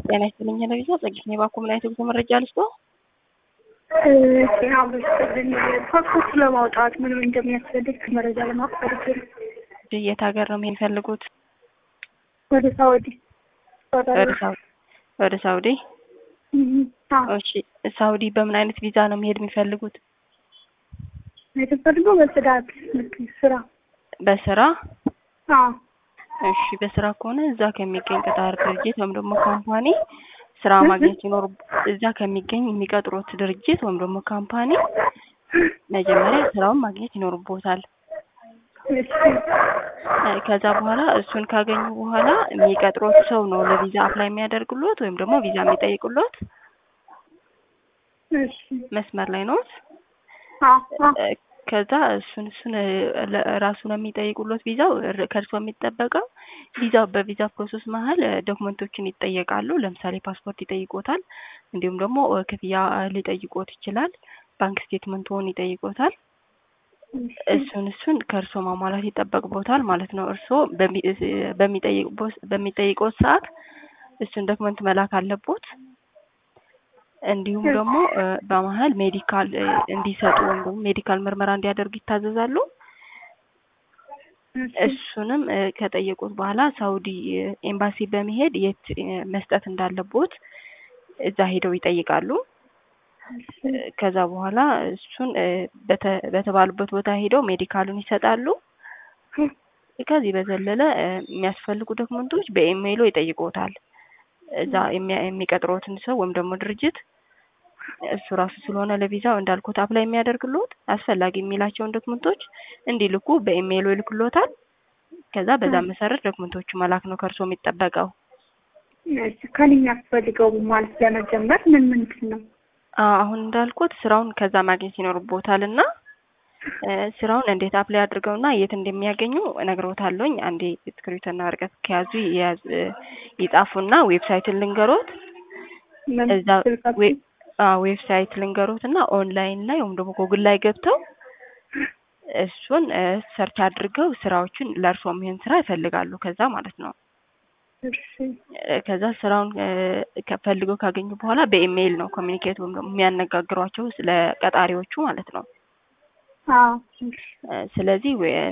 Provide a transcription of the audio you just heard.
ጤና ይስጥልኝ ለቪዛ ጸግኝ ባኩ ምን አይነት ጉዞ መረጃ ልስጦ? ያው በስተቀር ፓስፖርት ለማውጣት ምን እንደሚያስፈልግ መረጃ ለማቅረብ የት ሀገር ነው የሚፈልጉት? ወደ ሳውዲ። ወደ ሳውዲ? እሺ ሳውዲ በምን አይነት ቪዛ ነው መሄድ የሚፈልጉት? የተፈልገው በጽዳት ስራ። በስራ? አዎ። እሺ በስራ ከሆነ እዛ ከሚገኝ ቀጣሪ ድርጅት ወይም ደግሞ ካምፓኒ ስራ ማግኘት ይኖር እዛ ከሚገኝ የሚቀጥሩት ድርጅት ወይም ደግሞ ካምፓኒ መጀመሪያ ስራውን ማግኘት ይኖርቦታል። ከዛ በኋላ እሱን ካገኙ በኋላ የሚቀጥሩት ሰው ነው ለቪዛ አፕላይ የሚያደርግሎት ወይም ደግሞ ቪዛ የሚጠይቁሎት። እሺ መስመር ላይ ነው። ከዛ እሱን ራሱ ነው የሚጠይቁሎት ቪዛው ከርሶ የሚጠበቀው ቪዛው በቪዛ ፕሮሰስ መሃል ዶክመንቶችን ይጠየቃሉ። ለምሳሌ ፓስፖርት ይጠይቆታል፣ እንዲሁም ደግሞ ክፍያ ሊጠይቆት ይችላል፣ ባንክ ስቴትመንቱን ይጠይቆታል። እሱን ከርሶ ማሟላት ይጠበቅቦታል ማለት ነው። እርሶ በሚጠይቁት ሰዓት እሱን ዶክመንት መላክ አለቦት። እንዲሁም ደግሞ በመሃል ሜዲካል እንዲሰጡ ወይም ደግሞ ሜዲካል ምርመራ እንዲያደርጉ ይታዘዛሉ። እሱንም ከጠየቁት በኋላ ሳውዲ ኤምባሲ በመሄድ የት መስጠት እንዳለቦት እዛ ሄደው ይጠይቃሉ። ከዛ በኋላ እሱን በተባሉበት ቦታ ሄደው ሜዲካሉን ይሰጣሉ። ከዚህ በዘለለ የሚያስፈልጉ ዶክመንቶች በኢሜይሉ ይጠይቁታል። እዛ የሚቀጥሩትን ሰው ወይም ደግሞ ድርጅት እሱ ራሱ ስለሆነ ለቪዛው እንዳልኩት አፕላይ የሚያደርግሎት አስፈላጊ የሚላቸውን ዶክመንቶች እንዲልኩ በኢሜይሉ ይልክሎታል። ከዛ በዛ መሰረት ዶክመንቶቹ መላክ ነው ከርሶ የሚጠበቀው። እሺ ከኛ ያስፈልገው ማለት ለመጀመር ምንድን ነው? አሁን እንዳልኩት ስራውን ከዛ ማግኘት ይኖርቦታልና ስራውን እንዴት አፕላይ አድርገውና የት እንደሚያገኙ እነግሮታለሁኝ። አንዴ ስክሪፕትና ወረቀት ከያዙ ይጻፉና ዌብሳይትን ልንገሮት። እዛ ዌብሳይት ልንገሮትና ኦንላይን ላይ ወይም ደግሞ ጉግል ላይ ገብተው እሱን ሰርች አድርገው ስራዎችን ለርሶ የሚሆን ስራ ይፈልጋሉ። ከዛ ማለት ነው። ከዛ ስራውን ፈልገው ካገኙ በኋላ በኢሜይል ነው ኮሚኒኬት ወይም ደግሞ የሚያነጋግሯቸው ስለ ቀጣሪዎቹ ማለት ነው። አዎ። ስለዚህ